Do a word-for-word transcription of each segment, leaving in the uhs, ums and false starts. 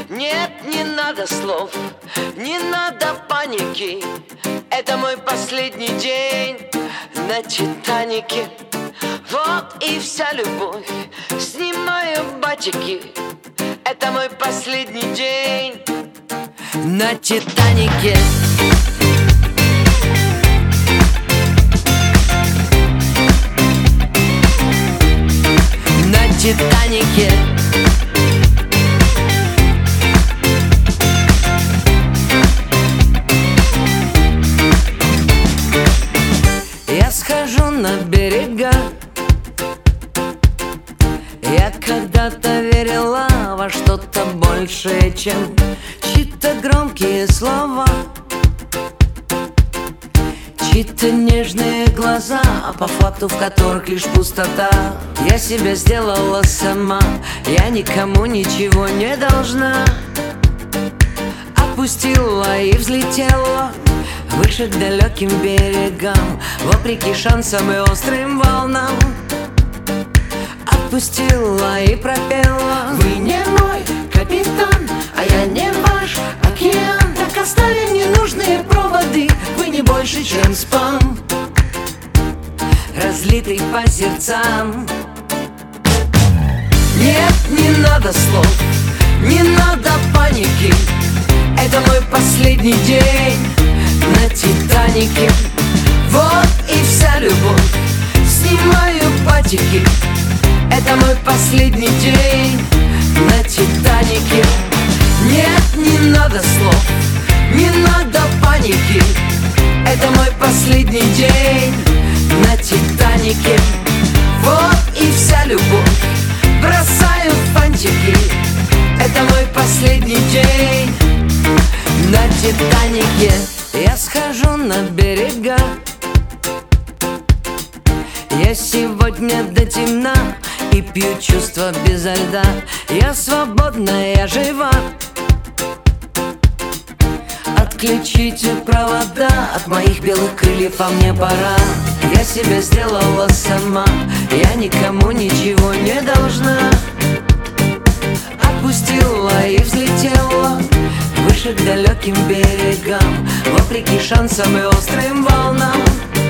Нет, не надо слов, не надо паники. Это мой последний день на Титанике. Вот и вся любовь, снимаю батики. Это мой последний день на Титанике. На Титанике. Я схожу на берега. Я когда-то верила во что-то большее, чем чьи-то громкие слова, чьи-то нежные глаза, а по факту в которых лишь пустота. Я себя сделала сама, я никому ничего не должна. Отпустила и взлетела выше к далеким берегам, вопреки шансам и острым волнам. Отпустила и пропела: вы не мой капитан, а я не ваш океан. Так оставим ненужные проводы, вы не больше, чем спам, разлитый по сердцам. Нет, не надо слов, не надо паники. Это мой последний день на Титанике. Вот и вся любовь, снимаю батики. Это мой последний день на Титанике. Нет, не надо слов, не надо паники. Это мой последний день на Титанике. Вот и вся любовь, бросаю фантики. Это мой последний день на Титанике. Я схожу на берега. Я сегодня до темна и пью чувства безо льда. Я свободна, я жива. Отключите провода от моих белых крыльев, а мне пора. Я себя сделала сама, я никому ничего не должна. Отпустила и взлетела выше к далеким берегам, вопреки шансам и острым волнам.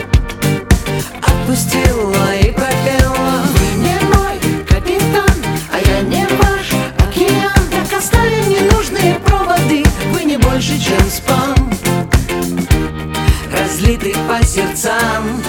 Отпустила и пропела: вы не мой капитан, а я не ваш океан. Так оставим ненужные проводы, вы не больше, чем спам, разлитый по сердцам.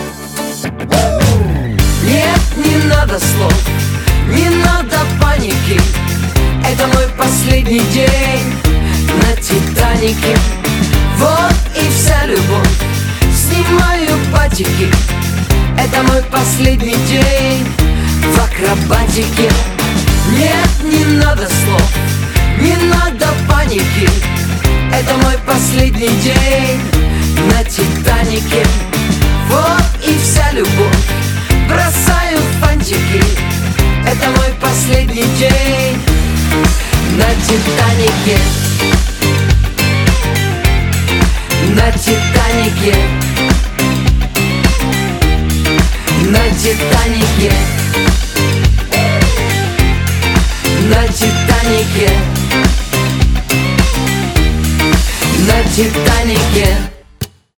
Нет, не надо слов, не надо паники. Это мой последний день на Титанике. Вот и вся любовь, снимаю батики. Это мой последний день в акробатике. Нет, не надо слов, не надо паники. Это мой последний день на Титанике. Вот и вся любовь, бросаю фантики. Это мой последний день на Титанике. На Титанике. На Титанике. На Титанике. На Титанике.